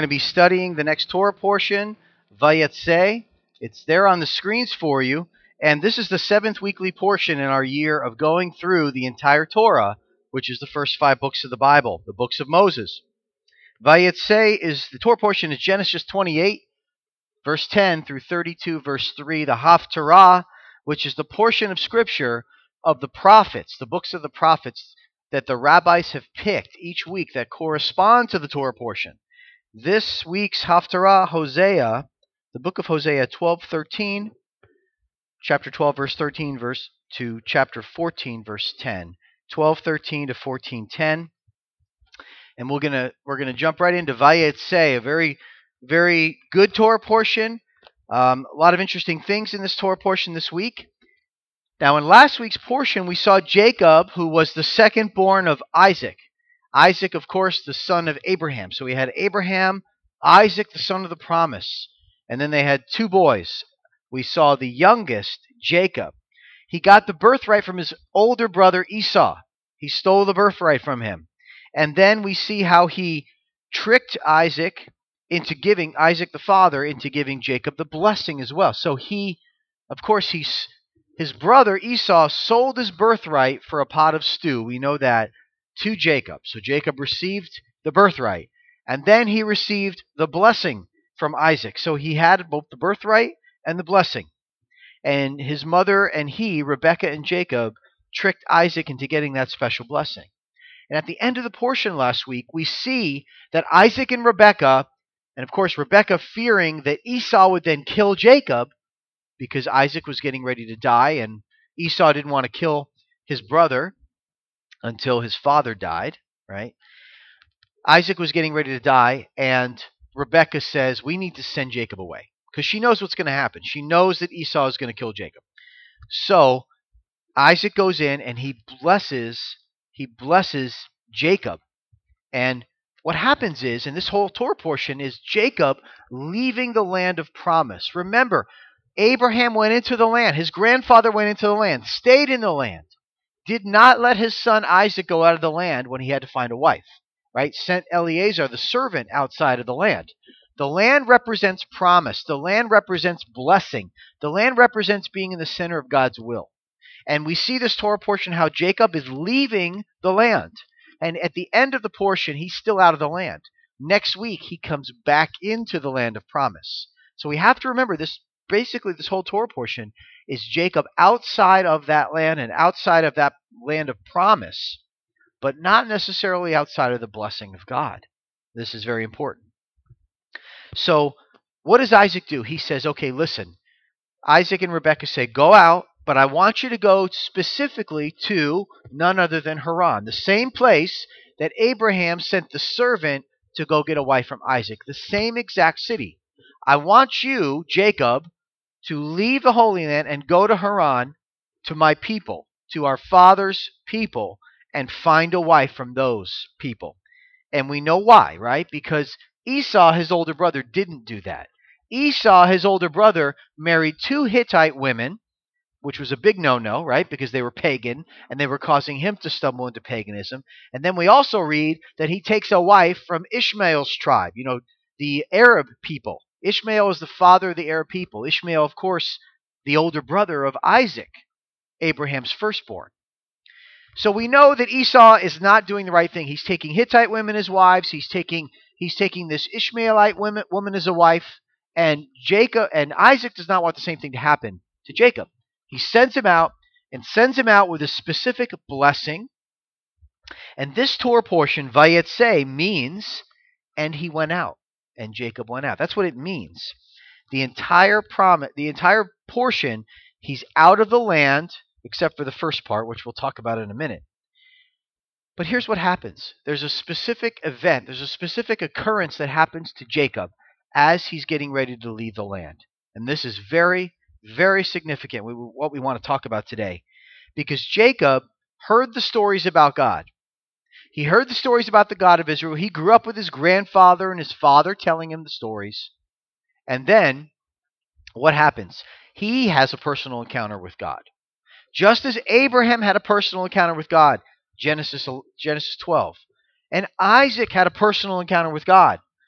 going to be studying the next Torah portion, Vayetze. It's there on the screens for you. And this is the 7th weekly portion in our year of going through the entire Torah, which is the first 5 books of the Bible, the books of Moses. Vayetze is, the Torah portion is Genesis 28, verse 10 through 32, verse 3, the Haftarah, which is the portion of Scripture of the prophets, the books of the prophets that the rabbis have picked each week that correspond to the Torah portion. This week's Haftarah, Hosea, the book of Hosea 12:13, chapter 12, verse 13, verse to chapter 14, verse 10, 12:13 to 14:10, and we're gonna jump right into Vayetze, a very, very good Torah portion. A lot of interesting things in this Torah portion this week. Now, in last week's portion, we saw Jacob, who was the second born of Isaac. Isaac, of course, the son of Abraham. So we had Abraham, Isaac, the son of the promise. And then they had 2 boys. We saw the youngest, Jacob. He got the birthright from his older brother Esau. He stole the birthright from him. And then we see how he tricked Isaac into giving, Isaac the father, into giving Jacob the blessing as well. So his brother Esau sold his birthright for a pot of stew. We know that, to Jacob. So Jacob received the birthright, and then he received the blessing from Isaac. So he had both the birthright and the blessing. And his mother and he, Rebekah and Jacob, tricked Isaac into getting that special blessing. And at the end of the portion last week, we see that Isaac and Rebekah, and of course Rebekah fearing that Esau would then kill Jacob, because Isaac was getting ready to die, and Esau didn't want to kill his brother until his father died, right? Isaac was getting ready to die, and Rebekah says, we need to send Jacob away, because she knows what's going to happen. She knows that Esau is going to kill Jacob. So Isaac goes in and he blesses Jacob. And what happens is, in this whole Torah portion, is Jacob leaving the land of promise. Remember, Abraham went into the land. His grandfather went into the land, stayed in the land, did not let his son Isaac go out of the land when he had to find a wife, right? Sent Eliezer, the servant, outside of the land. The land represents promise. The land represents blessing. The land represents being in the center of God's will. And we see this Torah portion how Jacob is leaving the land. And at the end of the portion, he's still out of the land. Next week, he comes back into the land of promise. So we have to remember this. Basically, this whole Torah portion is Jacob outside of that land and outside of that land of promise, but not necessarily outside of the blessing of God. This is very important. So what does Isaac do? He says, okay, listen, Isaac and Rebekah say, go out, but I want you to go specifically to none other than Haran, the same place that Abraham sent the servant to go get a wife from Isaac, the same exact city. I want you, Jacob, to leave the Holy Land and go to Haran, to my people, to our father's people, and find a wife from those people. And we know why, right? Because Esau, his older brother, didn't do that. Esau, his older brother, married 2 Hittite women, which was a big no-no, right? Because they were pagan, and they were causing him to stumble into paganism. And then we also read that he takes a wife from Ishmael's tribe, the Arab people. Ishmael is the father of the Arab people. Ishmael, of course, the older brother of Isaac, Abraham's firstborn. So we know that Esau is not doing the right thing. He's taking Hittite women as wives. He's taking this Ishmaelite woman as a wife. And Isaac does not want the same thing to happen to Jacob. He sends him out with a specific blessing. And this Torah portion, Vayetze, means, and he went out. And Jacob went out. That's what it means. The entire portion, he's out of the land, except for the first part, which we'll talk about in a minute. But here's what happens. There's a specific event, there's a specific occurrence that happens to Jacob as he's getting ready to leave the land. And this is very, very significant, what we want to talk about today. Because Jacob heard the stories about God. He heard the stories about the God of Israel. He grew up with his grandfather and his father telling him the stories. And then, what happens? He has a personal encounter with God. Just as Abraham had a personal encounter with God, Genesis 12. And Isaac had a personal encounter with God,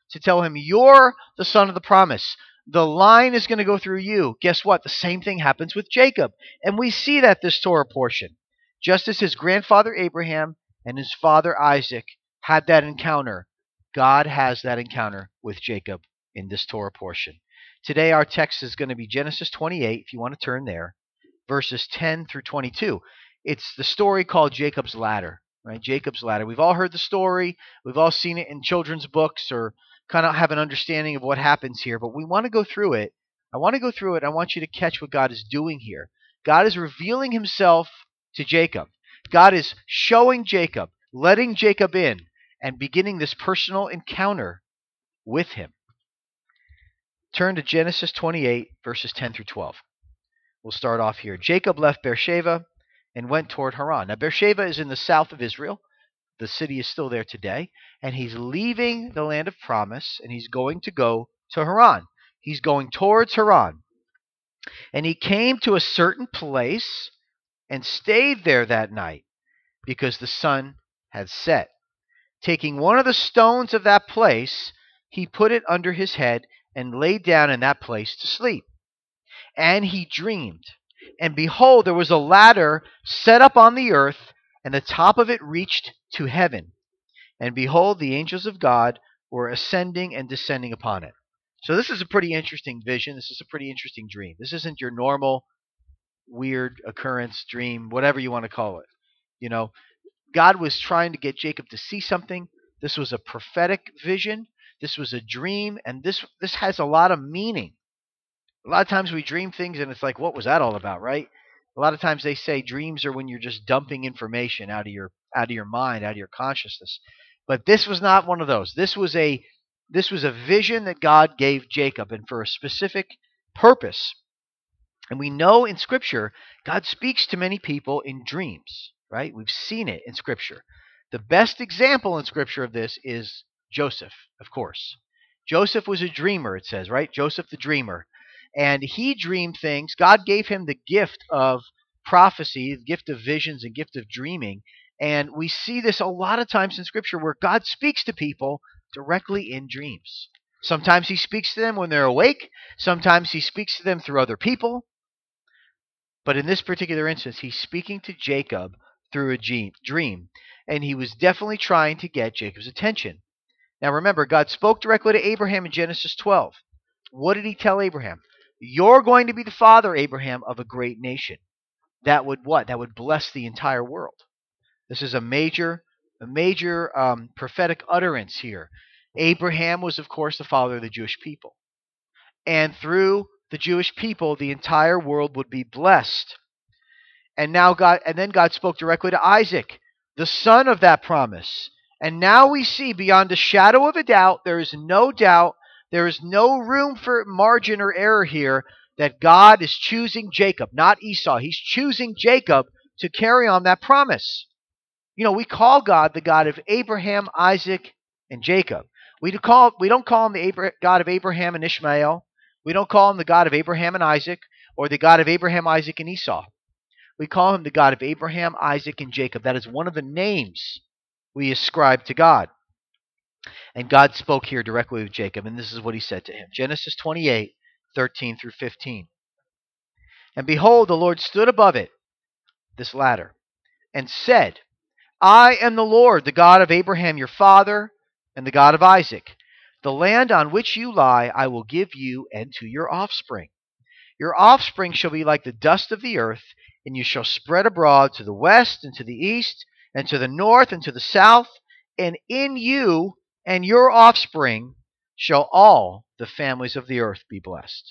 to tell him, you're the son of the promise. The line is going to go through you. Guess what? The same thing happens with Jacob. And we see that this Torah portion. Just as his grandfather Abraham and his father Isaac had that encounter, God has that encounter with Jacob in this Torah portion. Today our text is going to be Genesis 28, if you want to turn there, verses 10 through 22. It's the story called Jacob's Ladder, right? Jacob's Ladder. We've all heard the story. We've all seen it in children's books or kind of have an understanding of what happens here, but we want to go through it. I want to go through it. I want you to catch what God is doing here. God is revealing himself to Jacob. God is showing Jacob, letting Jacob in, and beginning this personal encounter with him. Turn to Genesis 28, verses 10 through 12. We'll start off here. Jacob left Beersheba and went toward Haran. Now, Beersheba is in the south of Israel. The city is still there today. And he's leaving the land of promise, and he's going to go to Haran. He's going towards Haran. And he came to a certain place and stayed there that night because the sun had set. Taking one of the stones of that place, he put it under his head and lay down in that place to sleep. And he dreamed, and behold, there was a ladder set up on the earth, and the top of it reached to heaven. And behold, the angels of God were ascending and descending upon it. So this is a pretty interesting vision. This is a pretty interesting dream. This isn't your normal weird occurrence, dream, whatever you want to call it. You know, God was trying to get Jacob to see something. This was a prophetic vision. This was a dream, and this has a lot of meaning. A lot of times we dream things, and it's like, what was that all about, right? A lot of times they say dreams are when you're just dumping information out of your mind, out of your consciousness. But this was not one of those. This was a vision that God gave Jacob, and for a specific purpose. And we know in Scripture, God speaks to many people in dreams, right? We've seen it in Scripture. The best example in Scripture of this is Joseph, of course. Joseph was a dreamer, it says, right? Joseph the dreamer. And he dreamed things. God gave him the gift of prophecy, the gift of visions, and gift of dreaming. And we see this a lot of times in Scripture where God speaks to people directly in dreams. Sometimes he speaks to them when they're awake. Sometimes he speaks to them through other people. But in this particular instance, he's speaking to Jacob through a dream. And he was definitely trying to get Jacob's attention. Now remember, God spoke directly to Abraham in Genesis 12. What did he tell Abraham? You're going to be the father, Abraham, of a great nation. That would what? That would bless the entire world. This is a major prophetic utterance here. Abraham was, of course, the father of the Jewish people. And through the Jewish people, the entire world would be blessed. And then God spoke directly to Isaac, the son of that promise. And now we see beyond a shadow of a doubt, there is no doubt, there is no room for margin or error here, that God is choosing Jacob, not Esau. He's choosing Jacob to carry on that promise. You know, we call God the God of Abraham, Isaac, and Jacob. We don't call him the God of Abraham and Ishmael. We don't call him the God of Abraham and Isaac, or the God of Abraham, Isaac, and Esau. We call him the God of Abraham, Isaac, and Jacob. That is one of the names we ascribe to God. And God spoke here directly with Jacob, and this is what he said to him. Genesis 28, 13 through 15. And behold, the Lord stood above it, this ladder, and said, I am the Lord, the God of Abraham your father, and the God of Isaac. The land on which you lie I will give you and to your offspring. Your offspring shall be like the dust of the earth, and you shall spread abroad to the west and to the east, and to the north and to the south, and in you and your offspring shall all the families of the earth be blessed.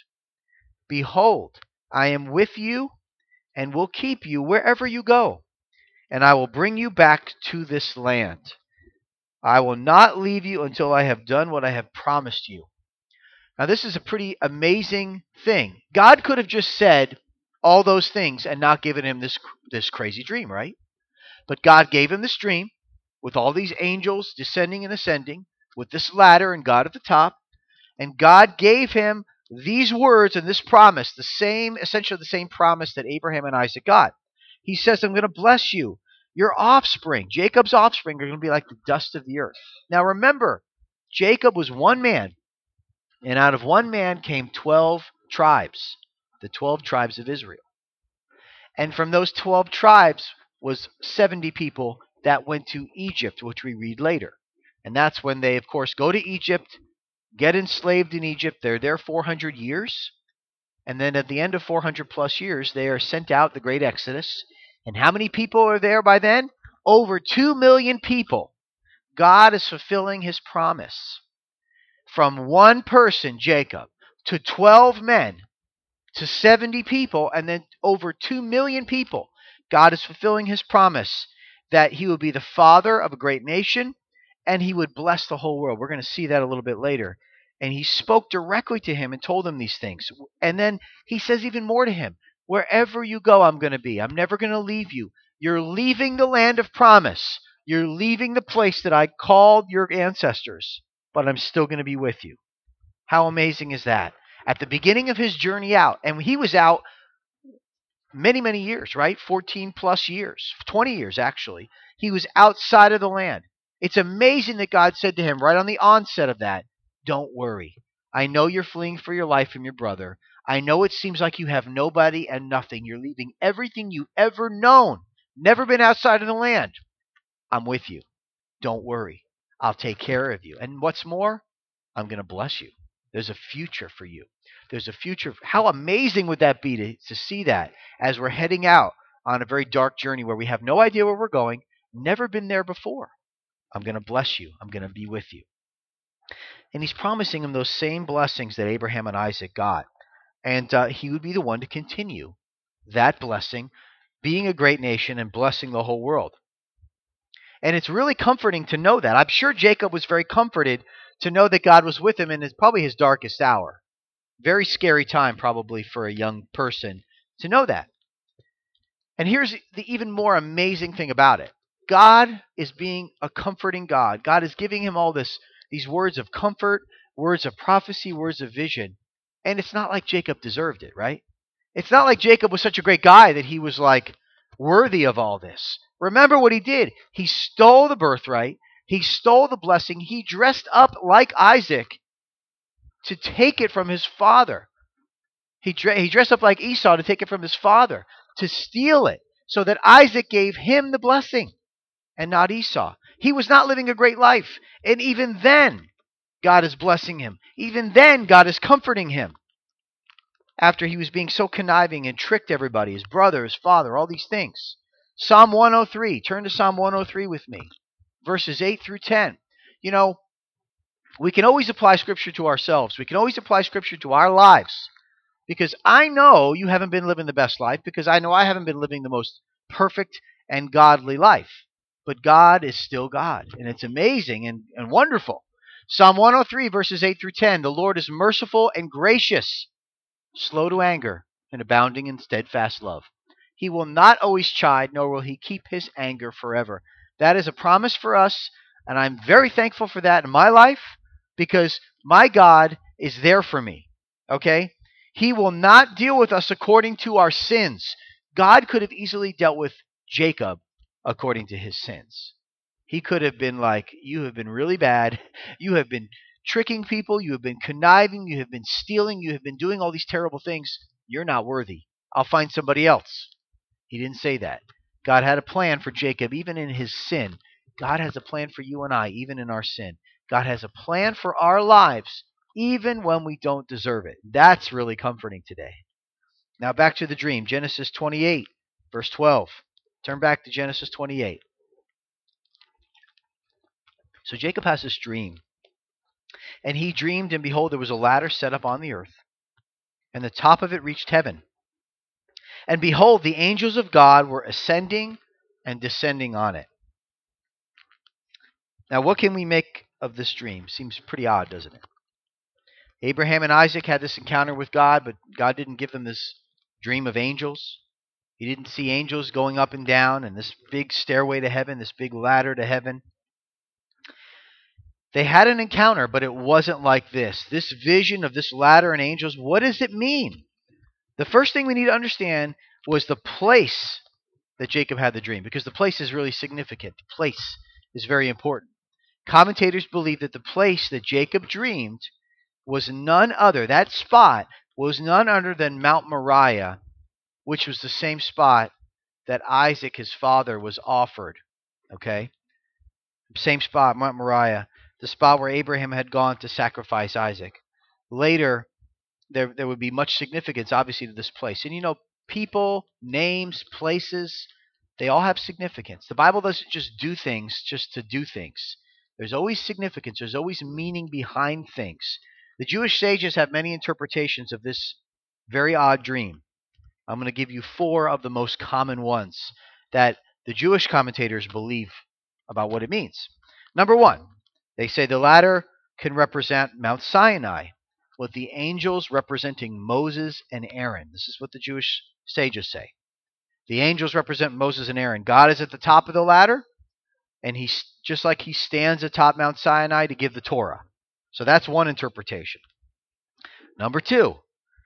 Behold, I am with you and will keep you wherever you go, and I will bring you back to this land. I will not leave you until I have done what I have promised you. Now, this is a pretty amazing thing. God could have just said all those things and not given him this crazy dream, right? But God gave him this dream with all these angels descending and ascending, with this ladder and God at the top. And God gave him these words and this promise, essentially the same promise that Abraham and Isaac got. He says, I'm going to bless you. Your offspring, Jacob's offspring, are going to be like the dust of the earth. Now remember, Jacob was one man, and out of one man came 12 tribes, the 12 tribes of Israel. And from those 12 tribes was 70 people that went to Egypt, which we read later. And that's when they, of course, go to Egypt, get enslaved in Egypt. They're there 400 years. And then at the end of 400 plus years, they are sent out, the great Exodus. And how many people are there by then? Over 2 million people. God is fulfilling his promise. From one person, Jacob, to 12 men, to 70 people, and then over 2 million people. God is fulfilling his promise that he would be the father of a great nation and he would bless the whole world. We're going to see that a little bit later. And he spoke directly to him and told him these things. And then he says even more to him. Wherever you go, I'm going to be. I'm never going to leave you. You're leaving the land of promise. You're leaving the place that I called your ancestors, but I'm still going to be with you. How amazing is that? At the beginning of his journey out, and he was out many, many years, right? 14 plus years, 20 years actually. He was outside of the land. It's amazing that God said to him right on the onset of that, don't worry. I know you're fleeing for your life from your brother. I know it seems like you have nobody and nothing. You're leaving everything you've ever known, never been outside of the land. I'm with you. Don't worry. I'll take care of you. And what's more, I'm going to bless you. There's a future for you. There's a future. How amazing would that be to see that as we're heading out on a very dark journey where we have no idea where we're going, never been there before. I'm going to bless you. I'm going to be with you. And he's promising him those same blessings that Abraham and Isaac got. And he would be the one to continue that blessing, being a great nation and blessing the whole world. And it's really comforting to know that. I'm sure Jacob was very comforted to know that God was with him in probably his darkest hour. Very scary time probably for a young person to know that. And here's the even more amazing thing about it. God is being a comforting God. God is giving him all these words of comfort, words of prophecy, words of vision. And it's not like Jacob deserved it, right? It's not like Jacob was such a great guy that he was like worthy of all this. Remember what he did. He stole the birthright. He stole the blessing. He dressed up like Isaac to take it from his father. He dressed up like Esau to take it from his father, to steal it, so that Isaac gave him the blessing and not Esau. He was not living a great life. And even then, God is blessing him. Even then, God is comforting him. After he was being so conniving and tricked everybody, his brother, his father, all these things. Psalm 103. Turn to Psalm 103 with me. Verses 8 through 10. You know, we can always apply Scripture to ourselves. We can always apply Scripture to our lives. Because I know you haven't been living the best life. Because I know I haven't been living the most perfect and godly life. But God is still God. And it's amazing and wonderful. Psalm 103, verses 8 through 10. The Lord is merciful and gracious, slow to anger, and abounding in steadfast love. He will not always chide, nor will he keep his anger forever. That is a promise for us, and I'm very thankful for that in my life, because my God is there for me. Okay? He will not deal with us according to our sins. God could have easily dealt with Jacob according to his sins. He could have been like, you have been really bad. You have been tricking people. You have been conniving. You have been stealing. You have been doing all these terrible things. You're not worthy. I'll find somebody else. He didn't say that. God had a plan for Jacob even in his sin. God has a plan for you and I even in our sin. God has a plan for our lives even when we don't deserve it. That's really comforting today. Now back to the dream. Genesis 28, verse 12. Turn back to Genesis 28. So Jacob has this dream. And he dreamed, and behold, there was a ladder set up on the earth, and the top of it reached heaven. And behold, the angels of God were ascending and descending on it. Now, what can we make of this dream? Seems pretty odd, doesn't it? Abraham and Isaac had this encounter with God, but God didn't give them this dream of angels. He didn't see angels going up and down and this big stairway to heaven, this big ladder to heaven. They had an encounter, but it wasn't like this. This vision of this ladder and angels, what does it mean? The first thing we need to understand was the place that Jacob had the dream, because the place is really significant. The place is very important. Commentators believe that the place that Jacob dreamed was none other, that spot was none other than Mount Moriah, which was the same spot that Isaac, his father, was offered. Okay? Same spot, Mount Moriah, the spot where Abraham had gone to sacrifice Isaac. Later, there would be much significance, obviously, to this place. And people, names, places, they all have significance. The Bible doesn't just do things just to do things. There's always significance. There's always meaning behind things. The Jewish sages have many interpretations of this very odd dream. I'm going to give you 4 of the most common ones that the Jewish commentators believe about what it means. Number 1, they say the ladder can represent Mount Sinai, with the angels representing Moses and Aaron. This is what the Jewish sages say. The angels represent Moses and Aaron. God is at the top of the ladder, and he's just like he stands atop Mount Sinai to give the Torah. So that's one interpretation. Number 2,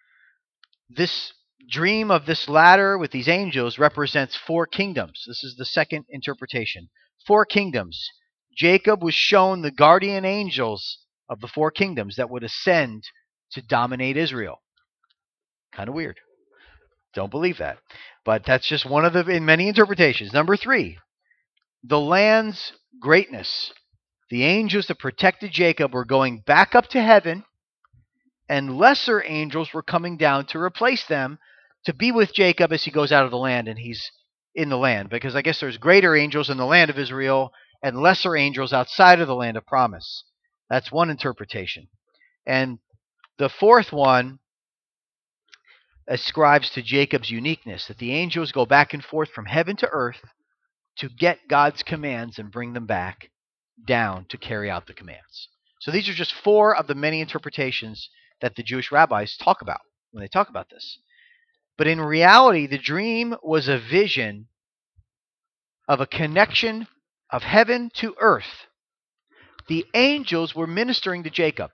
this dream of this ladder with these angels represents 4 kingdoms. This is the second interpretation. 4 kingdoms. Jacob was shown the guardian angels of the 4 kingdoms that would ascend to dominate Israel. Kind of weird. Don't believe that. But that's just one of the in many interpretations. Number 3, the land's greatness. The angels that protected Jacob were going back up to heaven, and lesser angels were coming down to replace them to be with Jacob as he goes out of the land and he's in the land. Because I guess there's greater angels in the land of Israel and lesser angels outside of the land of promise. That's one interpretation. And the 4th one ascribes to Jacob's uniqueness, that the angels go back and forth from heaven to earth to get God's commands and bring them back down to carry out the commands. So these are just 4 of the many interpretations that the Jewish rabbis talk about when they talk about this. But in reality, the dream was a vision of a connection of heaven to earth. The angels were ministering to Jacob.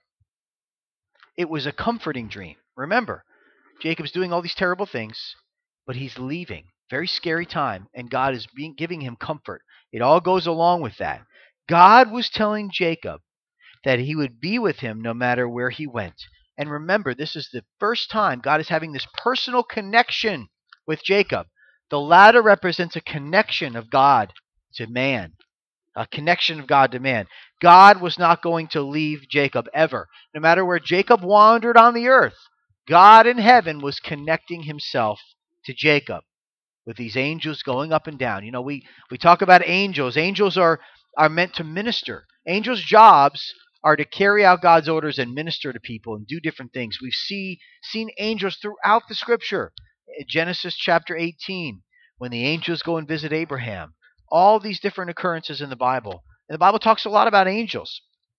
It was a comforting dream. Remember, Jacob's doing all these terrible things, but he's leaving. Very scary time, and God is giving him comfort. It all goes along with that. God was telling Jacob that he would be with him no matter where he went. And remember, this is the first time God is having this personal connection with Jacob. The ladder represents a connection of God to man. A connection of God to man. God was not going to leave Jacob ever. No matter where Jacob wandered on the earth, God in heaven was connecting himself to Jacob with these angels going up and down. We talk about angels. Angels are meant to minister. Angels' jobs are to carry out God's orders and minister to people and do different things. We've seen angels throughout the Scripture. Genesis chapter 18, when the angels go and visit Abraham. All these different occurrences in the Bible. And the Bible talks a lot about angels.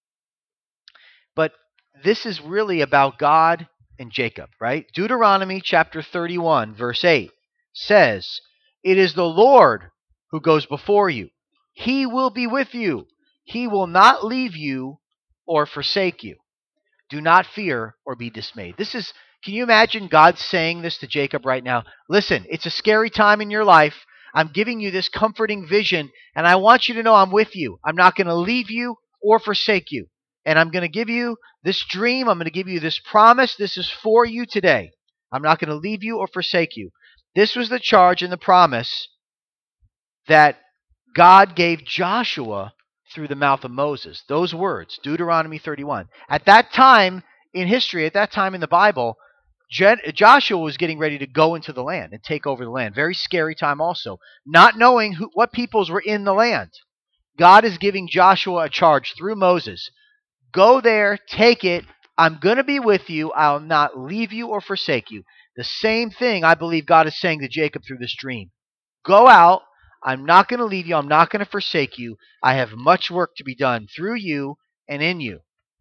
But this is really about God and Jacob, right? Deuteronomy chapter 31, verse 8 says, "It is the Lord who goes before you. He will be with you. He will not leave you or forsake you. Do not fear or be dismayed." Can you imagine God saying this to Jacob right now? Listen, it's a scary time in your life. I'm giving you this comforting vision, and I want you to know I'm with you. I'm not going to leave you or forsake you. And I'm going to give you this dream. I'm going to give you this promise. This is for you today. I'm not going to leave you or forsake you. This was the charge and the promise that God gave Joshua through the mouth of Moses. Those words, Deuteronomy 31. At that time in history, at that time in the Bible, Joshua was getting ready to go into the land and take over the land. Very scary time also. Not knowing what peoples were in the land. God is giving Joshua a charge through Moses. Go there, take it. I'm going to be with you. I'll not leave you or forsake you. The same thing I believe God is saying to Jacob through this dream. Go out. I'm not going to leave you. I'm not going to forsake you. I have much work to be done through you and in you.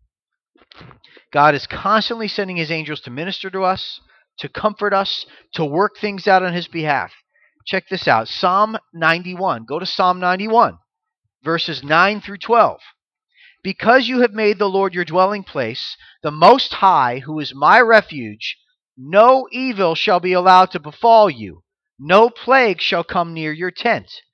God is constantly sending his angels to minister to us, to comfort us, to work things out on his behalf. Check this out. Psalm 91. Go to Psalm 91, verses 9 through 12. "Because you have made the Lord your dwelling place, the Most High, who is my refuge, no evil shall be allowed to befall you. No plague shall come near your tent.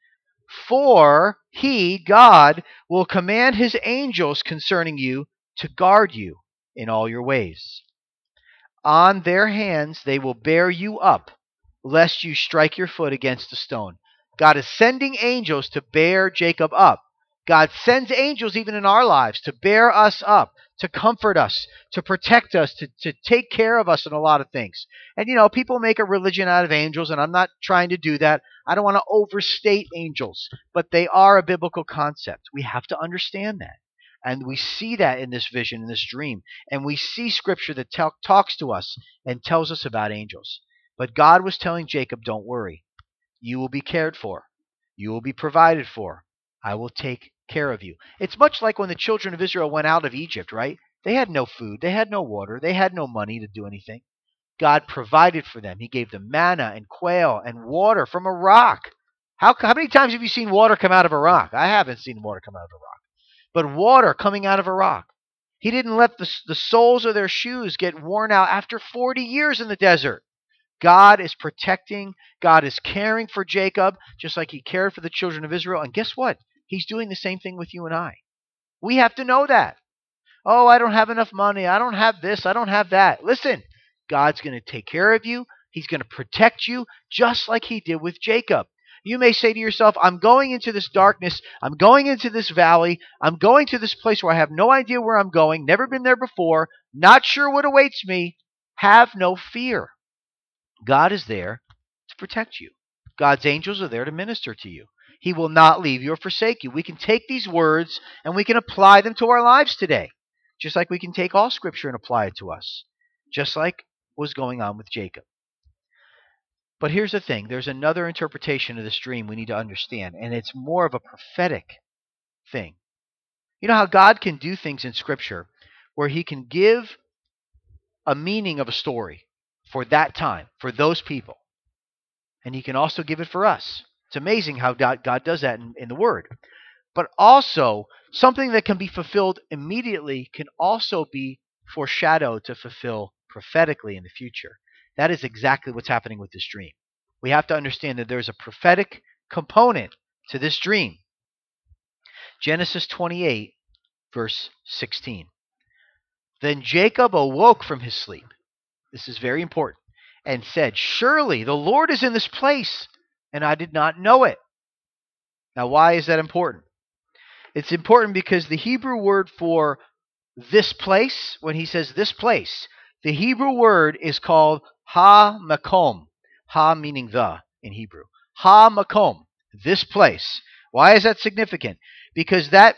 For he, God, will command his angels concerning you to guard you in all your ways. On their hands they will bear you up, lest you strike your foot against a stone. God is sending angels to bear Jacob up. God sends angels even in our lives to bear us up, to comfort us, to protect us, to take care of us in a lot of things. And people make a religion out of angels, and I'm not trying to do that. I don't want to overstate angels, but they are a biblical concept. We have to understand that. And we see that in this vision, in this dream. And we see scripture that talks to us and tells us about angels. But God was telling Jacob, don't worry. You will be cared for. You will be provided for. I will take care of you. It's much like when the children of Israel went out of Egypt, right? They had no food. They had no water. They had no money to do anything. God provided for them. He gave them manna and quail and water from a rock. How many times have you seen water come out of a rock? I haven't seen water come out of a rock. But water coming out of a rock. He didn't let the soles of their shoes get worn out after 40 years in the desert. God is protecting. God is caring for Jacob, just like he cared for the children of Israel. And guess what? He's doing the same thing with you and I. We have to know that. Oh, I don't have enough money. I don't have this. I don't have that. Listen, God's going to take care of you. He's going to protect you, just like he did with Jacob. You may say to yourself, I'm going into this darkness. I'm going into this valley. I'm going to this place where I have no idea where I'm going. Never been there before. Not sure what awaits me. Have no fear. God is there to protect you. God's angels are there to minister to you. He will not leave you or forsake you. We can take these words and we can apply them to our lives today. Just like we can take all scripture and apply it to us. Just like was going on with Jacob. But here's the thing. There's another interpretation of this dream we need to understand, and it's more of a prophetic thing. You know how God can do things in Scripture where he can give a meaning of a story for that time, for those people. And he can also give it for us. It's amazing how God does that in the Word. But also, something that can be fulfilled immediately can also be foreshadowed to fulfill prophetically in the future. That is exactly what's happening with this dream. We have to understand that there's a prophetic component to this dream. Genesis 28, verse 16. Then Jacob awoke from his sleep. This is very important. And said, surely the Lord is in this place, and I did not know it. Now, why is that important? It's important because the Hebrew word for this place, when he says this place, the Hebrew word is called ha-makom. Ha meaning the in Hebrew. Ha-makom, this place. Why is that significant? Because the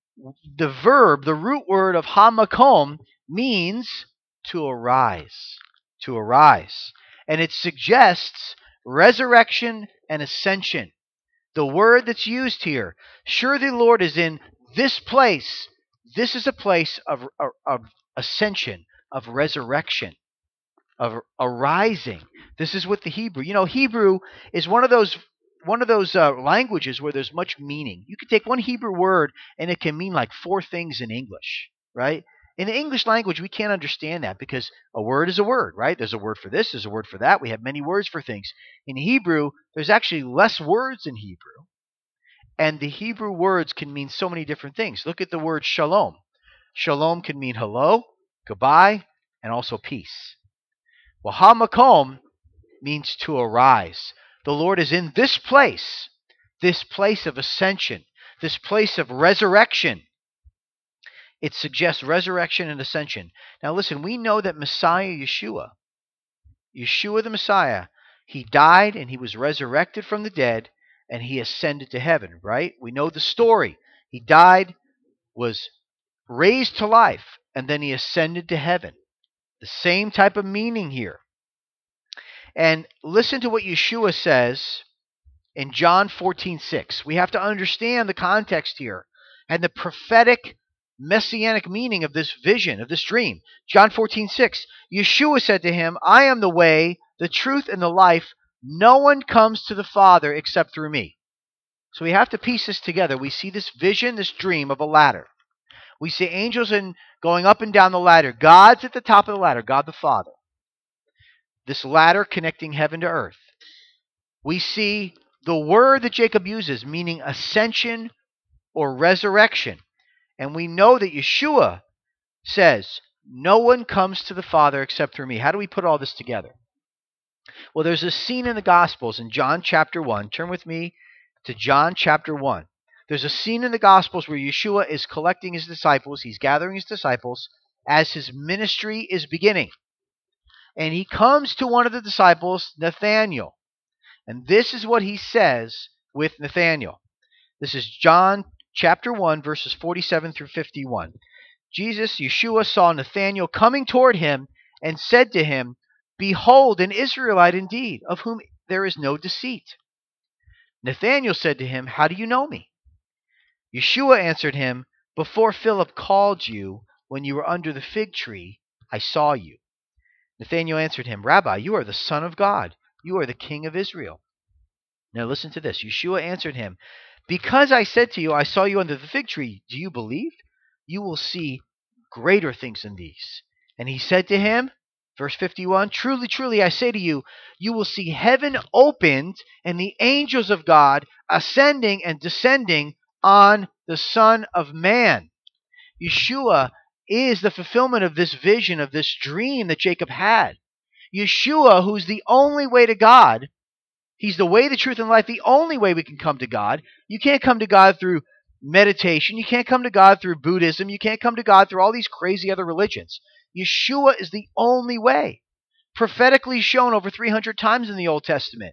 verb, the root word of ha-makom means to arise. To arise. And it suggests resurrection and ascension. The word that's used here, sure the Lord is in this place. This is a place of ascension, of resurrection, of arising. This is what the Hebrew. Hebrew is one of those languages where there's much meaning. You could take one Hebrew word and it can mean like four things in English, right? In the English language, we can't understand that because a word is a word, right? There's a word for this, there's a word for that. We have many words for things. In Hebrew, there's actually less words in Hebrew. And the Hebrew words can mean so many different things. Look at the word shalom. Shalom can mean hello, goodbye, and also peace. Well, ha-makom means to arise. The Lord is in this place of ascension, this place of resurrection. It suggests resurrection and ascension. Now listen, we know that Messiah Yeshua the Messiah, he died and he was resurrected from the dead and he ascended to heaven, right? We know the story. He died, was raised to life, and then he ascended to heaven. The same type of meaning here. And listen to what Yeshua says in John 14:6. We have to understand the context here and the prophetic messianic meaning of this vision, of this dream. John 14:6. Yeshua said to him, I am the way, the truth, and the life. No one comes to the Father except through me. So we have to piece this together. We see this vision, this dream of a ladder. We see angels going up and down the ladder. God's at the top of the ladder, God the Father. This ladder connecting heaven to earth. We see the word that Jacob uses, meaning ascension or resurrection. And we know that Yeshua says, no one comes to the Father except through me. How do we put all this together? Well, there's a scene in the Gospels in John chapter 1. Turn with me to John chapter 1. There's a scene in the Gospels where Yeshua is collecting his disciples. He's gathering his disciples as his ministry is beginning. And he comes to one of the disciples, Nathanael. And this is what he says with Nathanael. This is John chapter 1, verses 47 through 51. Yeshua saw Nathanael coming toward him and said to him, "Behold, an Israelite indeed, of whom there is no deceit." Nathanael said to him, "How do you know me?" Yeshua answered him, "Before Philip called you, when you were under the fig tree, I saw you." Nathanael answered him, "Rabbi, you are the Son of God. You are the King of Israel." Now listen to this. Yeshua answered him, "Because I said to you, I saw you under the fig tree, do you believe? You will see greater things than these." And he said to him, verse 51, "Truly, truly, I say to you, you will see heaven opened and the angels of God ascending and descending on the Son of Man." Yeshua is the fulfillment of this vision, of this dream that Jacob had. Yeshua, who's the only way to God, he's the way, the truth, and life, the only way we can come to God. You can't come to God through meditation. You can't come to God through Buddhism. You can't come to God through all these crazy other religions. Yeshua is the only way, prophetically shown over 300 times in the Old Testament.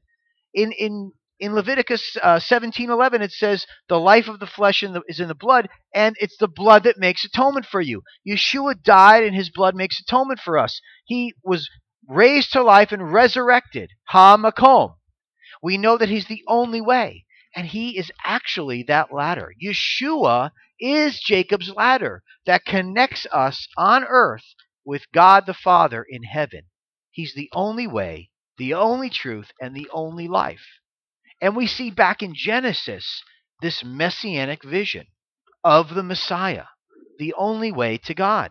In Leviticus 17:11, it says, "The life of the flesh is in the blood, and it's the blood that makes atonement for you." Yeshua died, and his blood makes atonement for us. He was raised to life and resurrected. Ha-makom. We know that he's the only way, and he is actually that ladder. Yeshua is Jacob's ladder that connects us on earth with God the Father in heaven. He's the only way, the only truth, and the only life. And we see back in Genesis this messianic vision of the Messiah, the only way to God.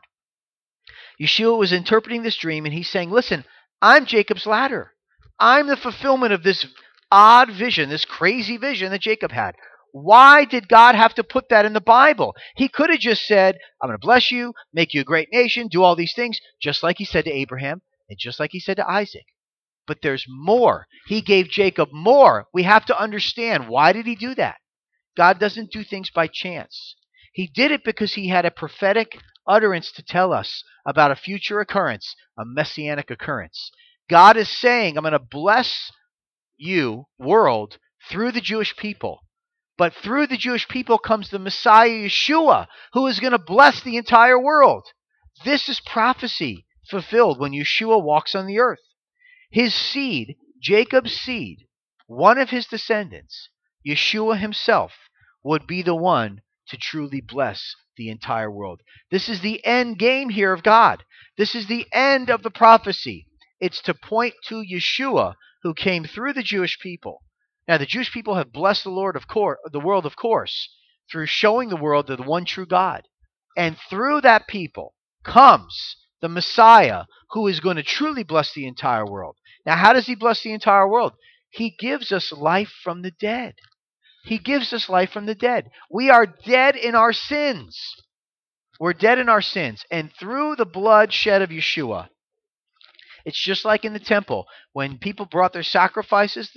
Yeshua was interpreting this dream, and he's saying, listen, I'm Jacob's ladder. I'm the fulfillment of this odd vision, this crazy vision that Jacob had. Why did God have to put that in the Bible? He could have just said, I'm going to bless you, make you a great nation, do all these things, just like he said to Abraham and just like he said to Isaac. But there's more. He gave Jacob more. We have to understand, why did he do that? God doesn't do things by chance. He did it because he had a prophetic utterance to tell us about a future occurrence, a messianic occurrence. God is saying, I'm going to bless you, world, through the Jewish people. But through the Jewish people comes the Messiah, Yeshua, who is going to bless the entire world. This is prophecy fulfilled when Yeshua walks on the earth. His seed, Jacob's seed, one of his descendants, Yeshua himself, would be the one to truly bless the entire world. This is the end game here of God. This is the end of the prophecy. It's to point to Yeshua, who came through the Jewish people. Now, the Jewish people have blessed the world, of course, through showing the world the one true God. And through that people comes the Messiah, who is going to truly bless the entire world. Now, how does he bless the entire world? He gives us life from the dead. He gives us life from the dead. We are dead in our sins. We're dead in our sins. And through the blood shed of Yeshua, it's just like in the temple. When people brought their sacrifices,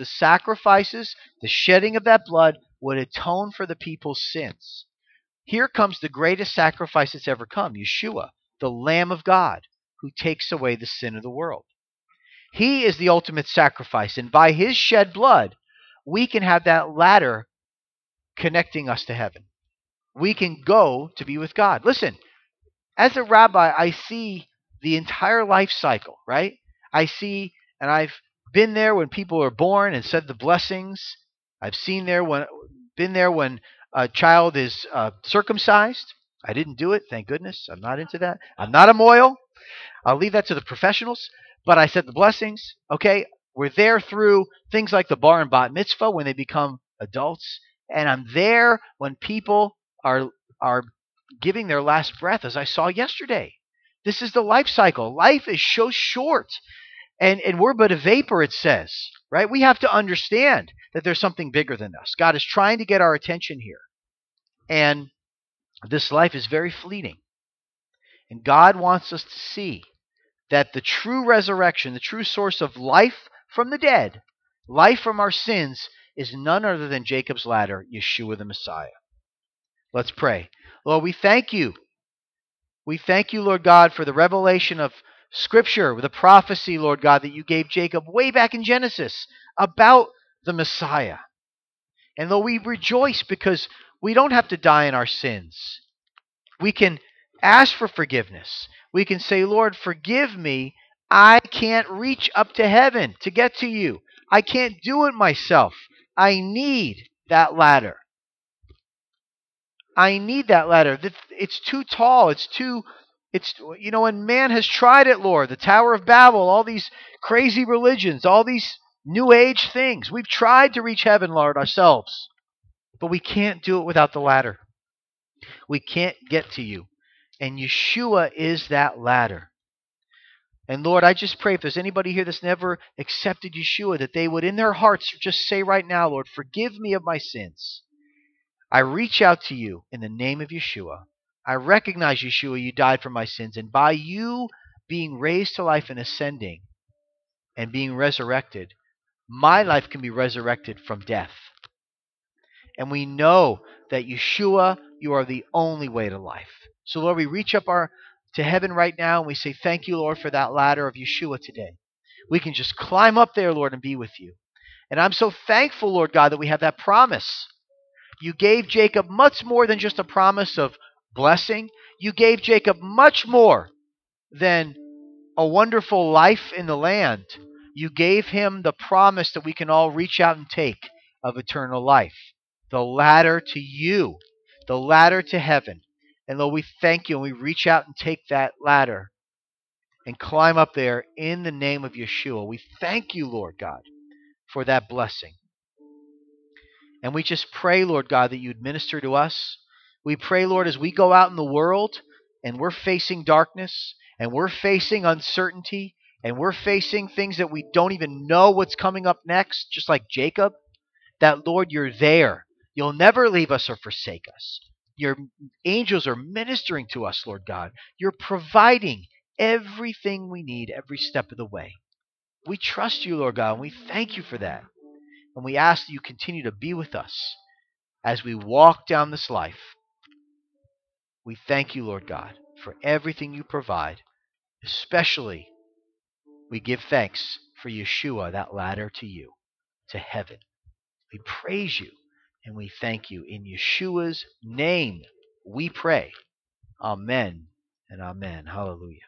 the shedding of that blood would atone for the people's sins. Here comes the greatest sacrifice that's ever come, Yeshua, the Lamb of God, who takes away the sin of the world. He is the ultimate sacrifice, and by his shed blood, we can have that ladder connecting us to heaven. We can go to be with God. Listen, as a rabbi, I see the entire life cycle, right? I see, and I've been there when people are born and said the blessings. I've been there when a child is circumcised. I didn't do it, thank goodness. I'm not into that. I'm not a moil. I'll leave that to the professionals. But I said the blessings, okay? We're there through things like the bar and bat mitzvah when they become adults. And I'm there when people are giving their last breath, as I saw yesterday. This is the life cycle. Life is so short. And we're but a vapor, it says. right? We have to understand that there's something bigger than us. God is trying to get our attention here. And this life is very fleeting. And God wants us to see that the true resurrection, the true source of life from the dead, life from our sins, is none other than Jacob's ladder, Yeshua the Messiah. Let's pray. Lord, we thank you. We thank you, Lord God, for the revelation of Scripture, the prophecy, Lord God, that you gave Jacob way back in Genesis about the Messiah. And Lord, we rejoice because we don't have to die in our sins. We can ask for forgiveness. We can say, Lord, forgive me. I can't reach up to heaven to get to you. I can't do it myself. I need that ladder. I need that ladder. It's too tall. And man has tried it, Lord. The Tower of Babel, all these crazy religions, all these new age things. We've tried to reach heaven, Lord, ourselves. But we can't do it without the ladder. We can't get to you. And Yeshua is that ladder. And Lord, I just pray if there's anybody here that's never accepted Yeshua, that they would in their hearts just say right now, Lord, forgive me of my sins. I reach out to you in the name of Yeshua. I recognize, Yeshua, you died for my sins. And by you being raised to life and ascending and being resurrected, my life can be resurrected from death. And we know that Yeshua, you are the only way to life. So Lord, we reach up to heaven right now and we say thank you, Lord, for that ladder of Yeshua today. We can just climb up there, Lord, and be with you. And I'm so thankful, Lord God, that we have that promise. You gave Jacob much more than just a promise of blessing. You gave Jacob much more than a wonderful life in the land. You gave him the promise that we can all reach out and take of eternal life. The ladder to you, the ladder to heaven. And Lord, we thank you and we reach out and take that ladder and climb up there in the name of Yeshua. We thank you, Lord God, for that blessing. And we just pray, Lord God, that you'd minister to us. We pray, Lord, as we go out in the world and we're facing darkness and we're facing uncertainty and we're facing things that we don't even know what's coming up next, just like Jacob, that, Lord, you're there. You'll never leave us or forsake us. Your angels are ministering to us, Lord God. You're providing everything we need every step of the way. We trust you, Lord God, and we thank you for that. And we ask that you continue to be with us as we walk down this life. We thank you, Lord God, for everything you provide. Especially, we give thanks for Yeshua, that ladder to you, to heaven. We praise you and we thank you. In Yeshua's name we pray. Amen and amen. Hallelujah.